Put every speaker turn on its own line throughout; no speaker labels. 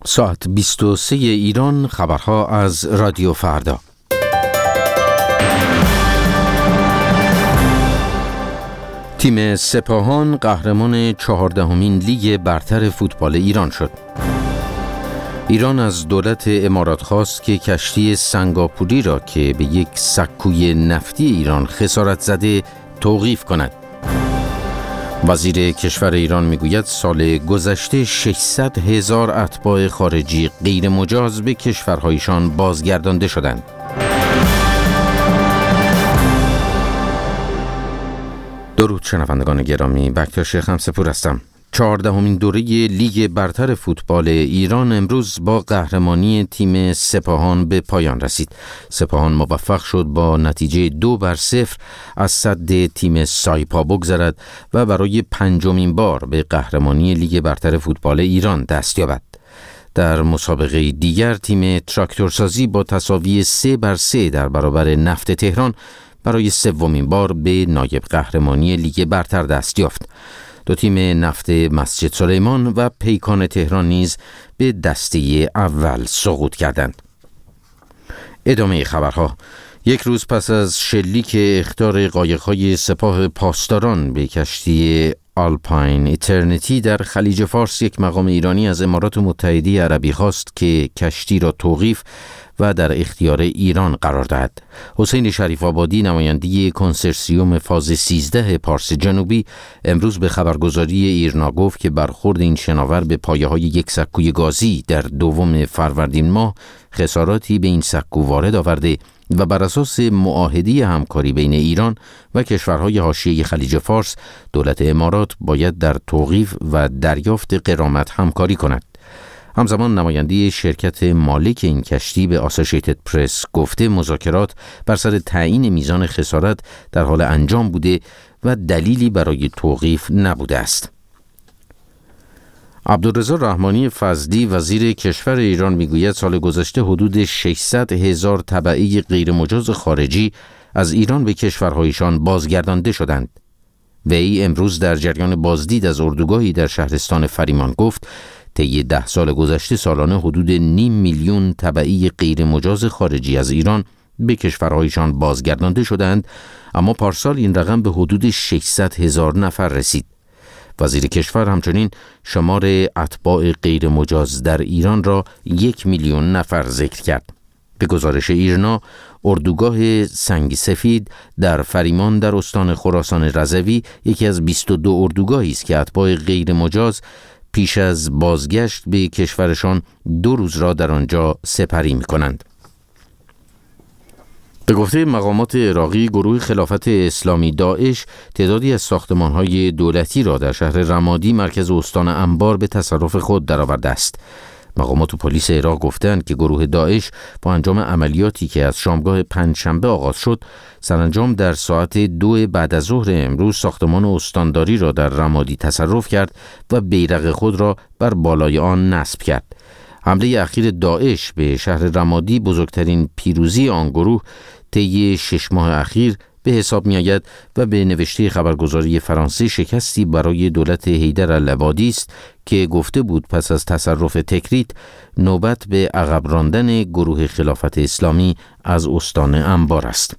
ساعت 23 ایران، خبرها از رادیو فردا. تیم سپاهان قهرمان 14مین لیگ برتر فوتبال ایران شد. ایران از دولت امارات خواست که کشتی سنگاپوری را که به یک سکوی نفتی ایران خسارت زده توقیف کند. وزیر کشور ایران میگوید سال گذشته 600,000 اتباع خارجی غیر مجاز به کشورهایشان بازگردانده شدند. درود شنوندگان گرامی، بکتر شیخ همسپور هستم. 14مین دوره لیگ برتر فوتبال ایران امروز با قهرمانی تیم سپاهان به پایان رسید. سپاهان موفق شد با نتیجه 2-0 از سد تیم سایپا بگذرد و برای 5مین بار به قهرمانی لیگ برتر فوتبال ایران دست یابد. در مسابقه دیگر تیم تراکتورسازی با تساوی 3-3 در برابر نفت تهران برای 3مین بار به نایب قهرمانی لیگ برتر دست یافت. دو تیم نفت مسجد سلیمان و پیکان تهران نیز به دسته اول سقوط کردند. ادامه خبرها. یک روز پس از شلیک اخطار قایق‌های سپاه پاسداران به کشتی آلپاین ایترنیتی در خلیج فارس، یک مقام ایرانی از امارات متحده عربی خواست که کشتی را توقیف و در اختیار ایران قرار دهد. حسین شریف آبادی، نماینده کنسرسیوم فاز 13 پارس جنوبی، امروز به خبرگزاری ایرنا گفت که برخورد این شناور به پایه‌های یک سکوی گازی در 2 فروردین ماه خساراتی به این سکو وارد آورده و بر اساس معاهده همکاری بین ایران و کشورهای حاشیه خلیج فارس، دولت امارات باید در توقیف و دریافت غرامت همکاری کند. همزمان نماینده شرکت مالک این کشتی به آسوشیتد پرس گفته مذاکرات بر سر تعیین میزان خسارت در حال انجام بوده و دلیلی برای توقیف نبوده است. عبدالرضا رحمانی فضلی، وزیر کشور ایران، میگوید سال گذشته حدود 600,000 تبعه غیر مجاز خارجی از ایران به کشورهایشان بازگردانده شدند. وی امروز در جریان بازدید از اردوگاهی در شهرستان فریمان گفت طی 10 سال گذشته سالانه حدود 500,000 تبعه غیر مجاز خارجی از ایران به کشورهایشان بازگردانده شدند، اما پارسال این رقم به حدود 600,000 نفر رسید. وزیر کشور همچنین شمار اتباع غیر مجاز در ایران را 1,000,000 نفر ذکر کرد. به گزارش ایرنا، اردوگاه سنگ سفید در فریمان در استان خراسان رضوی یکی از 22 اردوگاهی است که اتباع غیر مجاز پیش از بازگشت به کشورشان 2 روز را در آنجا سپری می‌کنند. به گفته مقامات عراقی، گروه خلافت اسلامی داعش تعدادی از ساختمان‌های دولتی را در شهر رمادی مرکز استان انبار به تصرف خود درآورده است. مقامات و پلیس عراق گفتند که گروه داعش با انجام عملیاتی که از شامگاه پنجشنبه آغاز شد، سرانجام در ساعت 2 بعد از ظهر امروز ساختمان استانداری را در رمادی تصرف کرد و بیرق خود را بر بالای آن نصب کرد. حمله اخیر داعش به شهر رمادی بزرگترین پیروزی آن گروه طی 6 ماه اخیر به حساب می آید و به نوشته خبرگزاری فرانسه شکستی برای دولت حیدرالعبادی است که گفته بود پس از تصرف تکریت نوبت به عقب راندن گروه خلافت اسلامی از استان انبار است.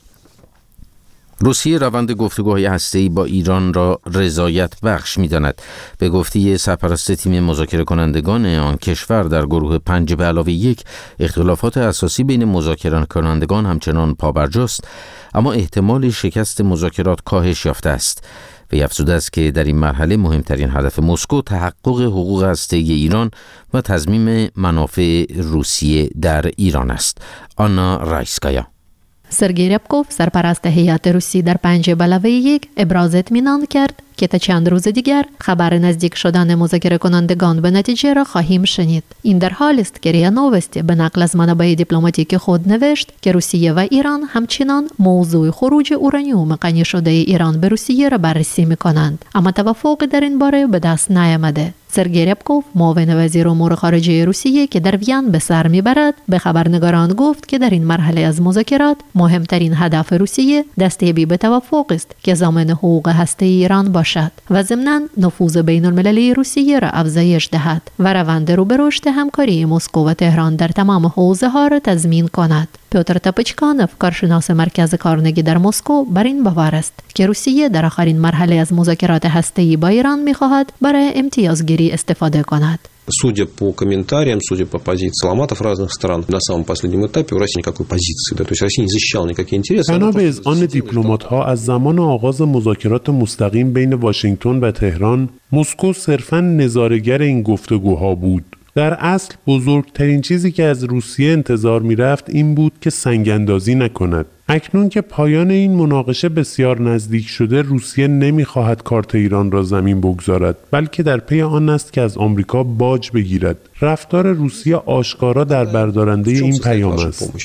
روسیه روند گفتگوهای هسته‌ای با ایران را رضایت بخش می‌داند. به گفته سرپرست تیم مذاکره کنندگان آن کشور در گروه 5+1، اختلافات اساسی بین مذاکره کنندگان همچنان پابرجاست، اما احتمال شکست مذاکرات کاهش یافته است. وی افزوده است که در این مرحله مهمترین هدف مسکو تحقق حقوق هسته‌ای ایران و تضمین منافع روسیه در ایران است. آنا رایسکایا.
سرگئی ربکوف، سرپرست هیئت روسی در 5+1 ابراز اطمینان کرد که تا چند روز دیگر خبر نزدیک شدن مذاکره کنندگان به نتیجه را خواهیم شنید. این در حالی است که ریا نووستی به نقل از منابع دیپلماتیک خود نوشت که روسیه و ایران همچنان موضوع خروج اورانیوم غنی شده ایران به روسیه را بررسی می‌کنند، اما توافقی در این باره به دست نیامده. سرگئی ربکوف، معاون وزیر امور خارجه روسیه که در وین به سر میبرد، به خبرنگاران گفت که در این مرحله از مذاکرات مهمترین هدف روسیه دستیابی به توافق است که ضامن حقوق هسته ایران باشد. باشد و ضمناً نفوذ بین المللی روسیه را افزایش دهد و روند رو به رشد همکاری مسکو و تهران در تمام حوزه‌ها را تضمین کند. پیوتر تاپچکانوف، کارشناس مرکز کارنگی در مسکو، بر این باور است که روسیه در آخرین مرحله از مذاکرات هسته‌ای با ایران می‌خواهد برای امتیازگیری استفاده کند.
Судя по комментариям, судя по позиции дипломатов разных стран, на самом последнем этапе у России никакой позиции, да, то есть Россия не защищала никакие интересы.
بنا به اذعان دیپلمات‌ها از زمان آغاز مذاکرات مستقیم بین واشنگتن و تهران، مسکو صرفاً نظاره‌گر این گفتگوها بود. در اصل بزرگترین چیزی که از روسیه انتظار می‌رفت این بود که سنگ‌اندازی نکند. اکنون که پایان این مناقشه بسیار نزدیک شده، روسیه نمی‌خواهد کارت ایران را زمین بگذارد، بلکه در پی آن است که از آمریکا باج بگیرد. رفتار روسیه آشکارا در بردارنده این پیام است.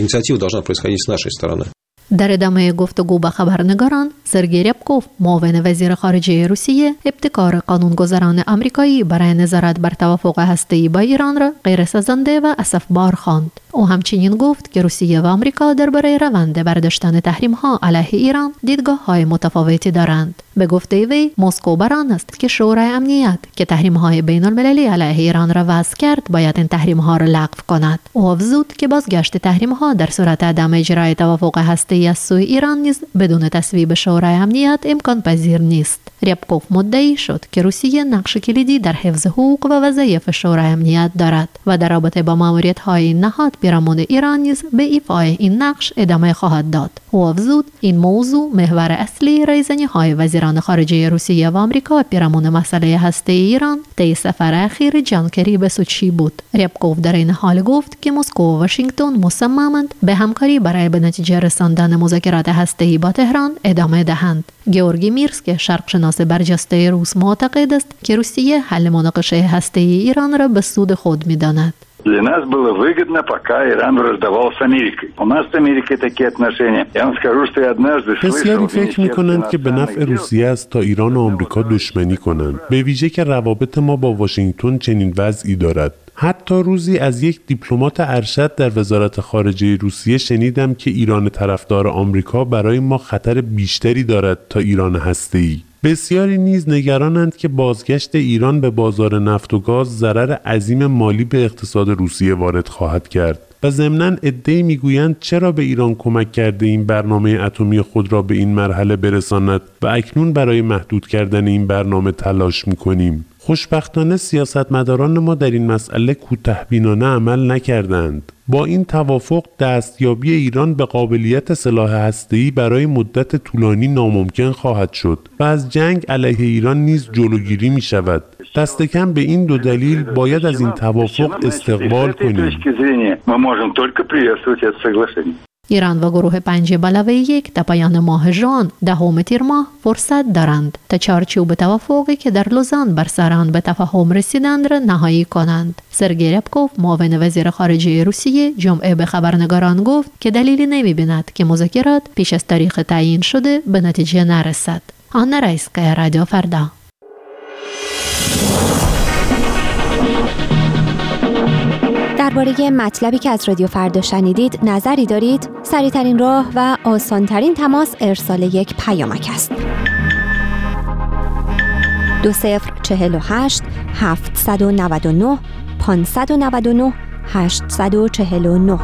در ادامه گفتگو با خبرنگاران، سرگئی ریبکوف، معاون وزیر خارجه روسیه، ابتکار قانونگذاران آمریکایی برای نظارت بر توافق هسته‌ای با ایران را غیر سازنده و اسفبار خواند. او همچنین گفت که روسیه و آمریکا درباره روند برداشتن تحریم‌ها علیه ایران دیدگاه‌های متفاوتی دارند. به گفته وی، مسکو بر آن است که شورای امنیت که تحریم‌های بین‌المللی علیه ایران را وضع کرد باید این تحریم‌ها را لغو کند. او افزود که بازگشت تحریم‌ها در صورت عدم اجرای توافق هسته‌ای از سوی ایران نیز بدون تصویب شورای امنیت امکان پذیر نیست. ریبکوف مدعی شد که روسیه نقش کلیدی در حفظ حقوق و وظایف شورای امنیت دارد و در رابطه با ماموریت‌های این نهاد پیرامون ایران نیز به ایفای این نقش ادامه خواهد داد. او افزود این موضوع محور اصلی رایزنی‌های وزیران خارجه روسیه و آمریکا پیرامون مسئله هسته‌ای ایران طی سفر اخیر جان کری به سوچی بود. ریبکوف در این حال گفت که مسکو و واشنگتن مصممند به همکاری برای به نتیجه رساندن مذاکرات هسته‌ای با تهران ادامه دهند. گیورگی میرسک، شرقشناس برجسته روس، معتقد است که روسیه حل مناقشه هسته‌ای ایران را به سود خود می‌داند.
Для нас было выгодно, пока Иран враждовал с Америкой. У нас с Америкой такие отношения. Я вам скажу, что я однажды слышал...
بسیاری فکر می‌کنند که به نفع روسیه است تا ایران و آمریکا دشمنی کنند. به ویژه که روابط ما با واشنگتن چنین وضعی دارد. حتی روزی از یک دیپلمات ارشد در وزارت خارجه روسیه شنیدم که ایران طرفدار آمریکا برای ما خطر بیشتری دارد تا ایران هسته‌ای. بسیاری نیز نگرانند که بازگشت ایران به بازار نفت و گاز ضرر عظیم مالی به اقتصاد روسیه وارد خواهد کرد و ضمناً عده‌ای میگویند چرا به ایران کمک کرده این برنامه اتمی خود را به این مرحله برساند و اکنون برای محدود کردن این برنامه تلاش می‌کنیم. خوشبختانه سیاستمداران ما در این مسئله کوتاه‌بینانه عمل نکردند. با این توافق دستیابی ایران به قابلیت سلاح هسته‌ای برای مدت طولانی ناممکن خواهد شد و از جنگ علیه ایران نیز جلوگیری می شود. دست کم به این دو دلیل باید از این توافق استقبال کنیم.
ایران و گروه 5+1 تا پایان ماه ژوئن 10 تیر ماه فرصت دارند تا چارچوب توافقی که در لوزان بر سر آن به تفاهم رسیدند را نهایی کنند. سرگئی ریبکوف، معاون وزیر خارجه روسیه، جمعه به خبرنگاران گفت که دلیلی نمی‌بیند که مذاکرات پیش از تاریخ تعیین شده به نتیجه نرسد. آنا رایسکایا، رادیو فردا.
درباره مطلبی که از رادیو فردا شنیدید نظری دارید؟ سریع‌ترین راه و آسان‌ترین تماس ارسال یک پیامک است. 2048 799 599 849.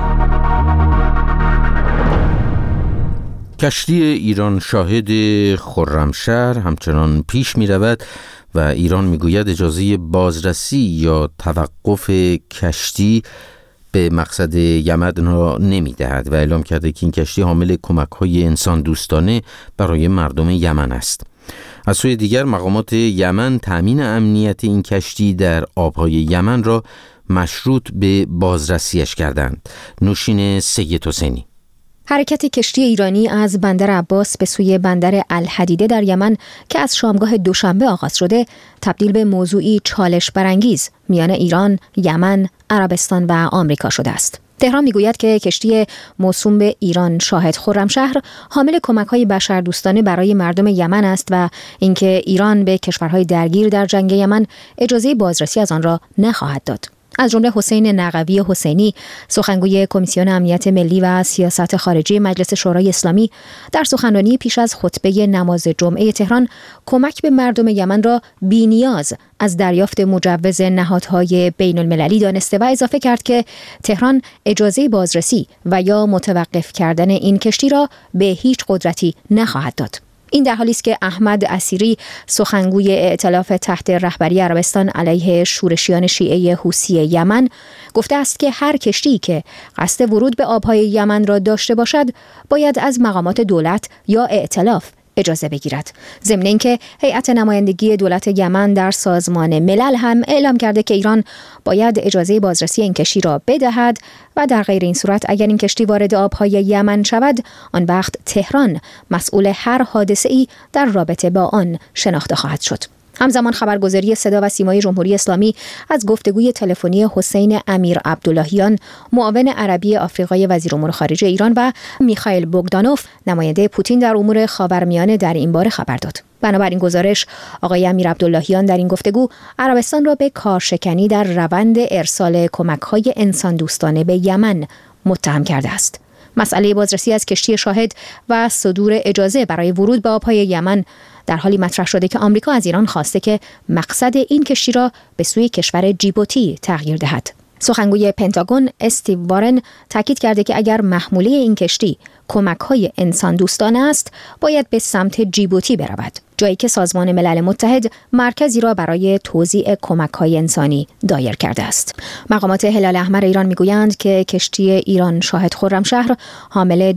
کشتی ایران شاهد خرمشهر همچنان پیش می رود و ایران می گوید اجازه بازرسی یا توقف کشتی به مقصد یمن را نمی دهد و اعلام کرده که این کشتی حامل کمک های انسان دوستانه برای مردم یمن است. از سوی دیگر مقامات یمن تأمین امنیت این کشتی در آبهای یمن را مشروط به بازرسیش کردند. نوشین سید حسینی.
حرکت کشتی ایرانی از بندر عباس به سوی بندر الحدیده در یمن که از شامگاه دوشنبه آغاز شده تبدیل به موضوعی چالش برانگیز میان ایران، یمن، عربستان و آمریکا شده است. تهران میگوید که کشتی موسوم به ایران شاهد خرمشهر حامل کمک‌های بشردوستانه برای مردم یمن است و اینکه ایران به کشورهای درگیر در جنگ یمن اجازه بازرسی از آن را نخواهد داد. از جمله حسین نقوی حسینی، سخنگوی کمیسیون امنیت ملی و سیاست خارجی مجلس شورای اسلامی، در سخنرانی پیش از خطبه نماز جمعه تهران کمک به مردم یمن را بی‌نیاز از دریافت مجوز نهادهای بین المللی دانسته و اضافه کرد که تهران اجازه بازرسی و یا متوقف کردن این کشتی را به هیچ قدرتی نخواهد داد. این در حالی است که احمد اسیری، سخنگوی ائتلاف تحت رهبری عربستان علیه شورشیان شیعه حوثی یمن، گفته است که هر کشتی که قصد ورود به آبهای یمن را داشته باشد باید از مقامات دولت یا ائتلاف اجازه بگیرد. ضمن اینکه هیئت نمایندگی دولت یمن در سازمان ملل هم اعلام کرده که ایران باید اجازه بازرسی این کشتی را بدهد و در غیر این صورت اگر این کشتی وارد آبهای یمن شود، آن وقت تهران مسئول هر حادثه‌ای در رابطه با آن شناخته خواهد شد. همزمان خبرگزاری صدا و سیمای جمهوری اسلامی از گفتگوی تلفنی حسین امیر عبداللهیان، معاون عربی آفریقای وزیر امور خارجه ایران، و میخائیل بوگدانوف، نماینده پوتین در امور خاورمیانه در این باره خبر داد. بنابراین گزارش، آقای امیر عبداللهیان در این گفتگو عربستان را به کارشکنی در روند ارسال کمک‌های انسان دوستانه به یمن متهم کرده است. مسئله بازرسی از کشتی شاهد و صدور اجازه برای ورود به آبهای یمن در حالی مطرح شده که آمریکا از ایران خواسته که مقصد این کشتی را به سوی کشور جیبوتی تغییر دهد. سخنگوی پنتاگون استیو وارن تاکید کرده که اگر محموله این کشتی کمک‌های انسان دوستانه است، باید به سمت جیبوتی برود، جایی که سازمان ملل متحد مرکزی را برای توزیع کمک‌های انسانی دایر کرده است. مقامات هلال احمر ایران میگویند که کشتی ایران شاهد خرمشهر حامل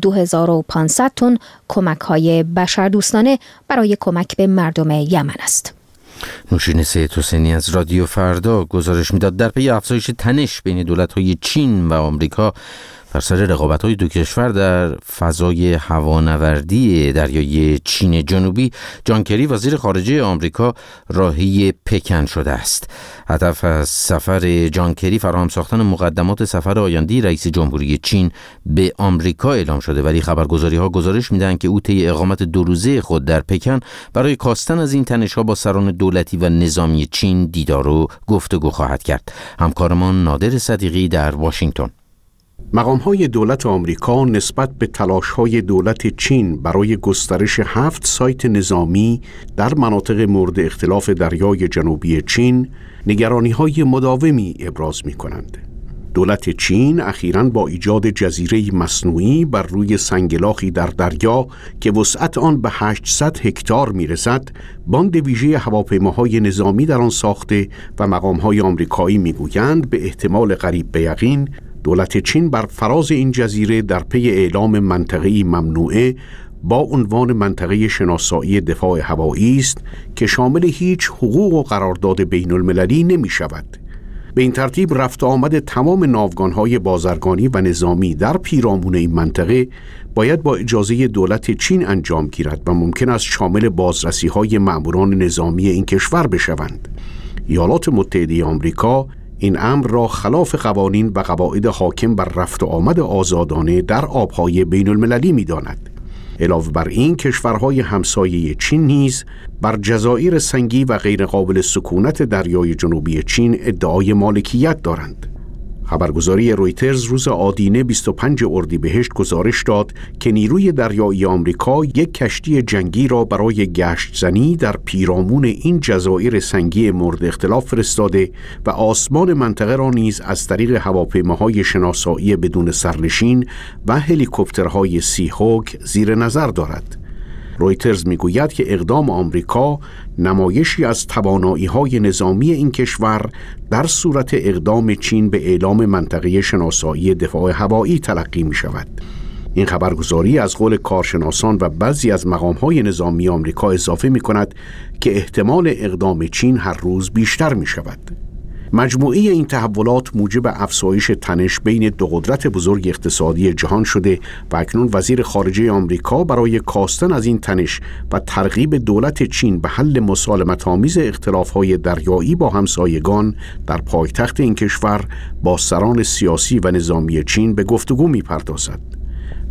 2500 تن کمک‌های بشردوستانه برای کمک به مردم یمن است.
نوشین سید حسینی از رادیو فردا گزارش میداد در پی افزایش تنش بین دولت‌های چین و آمریکا بر سر رقابت‌های دو کشور در فضای هوانوردی دریای چین جنوبی، جان کری وزیر خارجه آمریکا راهی پکن شده است. هدف از سفر جان کری فراهم ساختن مقدمات سفر آینده رئیس جمهوری چین به آمریکا اعلام شده، ولی خبرگزاری‌ها گزارش میدن که او طی اقامت 2 روزه خود در پکن برای کاستن از این تنش‌ها با سران دولتی و نظامی چین دیدار و گفتگو خواهد کرد. همکارمان نادر صدیقی در واشنگتن.
مقام‌های دولت آمریکا نسبت به تلاش‌های دولت چین برای گسترش 7 سایت نظامی در مناطق مورد اختلاف دریای جنوبی چین نگرانی‌های مداومی ابراز می‌کنند. دولت چین اخیراً با ایجاد جزیره مصنوعی بر روی سنگلاخی در دریا که وسعت آن به 800 هکتار می‌رسد، باند ویژه هواپیماهای نظامی در آن ساخته و مقام‌های آمریکایی می‌گویند به احتمال قریب به یقین دولت چین بر فراز این جزیره در پی اعلام منطقه‌ای ممنوعه با عنوان منطقه شناسایی دفاع هوایی است که شامل هیچ حقوق و قرارداد بین المللی نمی شود. به این ترتیب رفت آمد تمام ناوگان‌های بازرگانی و نظامی در پیرامون این منطقه باید با اجازه دولت چین انجام گیرد و ممکن است شامل بازرسی‌های مأموران نظامی این کشور بشوند. ایالات متحده آمریکا این امر را خلاف قوانین و قواعد حاکم بر رفت و آمد آزادانه در آبهای بین المللی می داند. علاوه بر این، کشورهای همسایه چین نیز بر جزایر سنگی و غیر قابل سکونت دریای جنوبی چین ادعای مالکیت دارند. خبرگزاری رویترز روز آدینه 25 اردیبهشت گزارش داد که نیروی دریایی آمریکا یک کشتی جنگی را برای گشت زنی در پیرامون این جزایر سنگی مورد اختلاف فرستاده و آسمان منطقه را نیز از طریق هواپیماهای شناسایی بدون سرنشین و هلیکوپترهای سی هوک زیر نظر دارد. رویترز میگوید که اقدام آمریکا نمایشی از توانایی‌های نظامی این کشور در صورت اقدام چین به اعلام منطقه شناسایی دفاع هوایی تلقی می شود. این خبرگزاری از قول کارشناسان و بعضی از مقام‌های نظامی آمریکا اضافه می کند که احتمال اقدام چین هر روز بیشتر می شود. مجموعه این تحولات موجب افزایش تنش بین دو قدرت بزرگ اقتصادی جهان شده و اکنون وزیر خارجه آمریکا برای کاستن از این تنش و ترغیب دولت چین به حل مسالمت‌آمیز اختلاف‌های دریایی با همسایگان در پایتخت این کشور با سران سیاسی و نظامی چین به گفتگو می‌پردازد.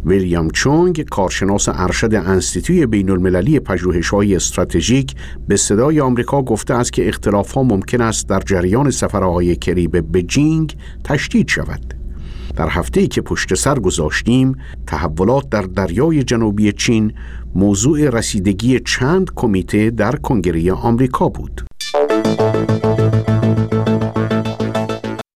ویلیام چونگ، کارشناس ارشد انستیتوی بین المللی پژوهش‌های استراتژیک، به صدای آمریکا گفته است که اختلاف‌ها ممکن است در جریان سفرهای کری به بجینگ تشدید شود. در هفته‌ای که پشت سر گذاشتیم، تحولات در دریای جنوبی چین موضوع رسیدگی چند کمیته در کنگره آمریکا بود.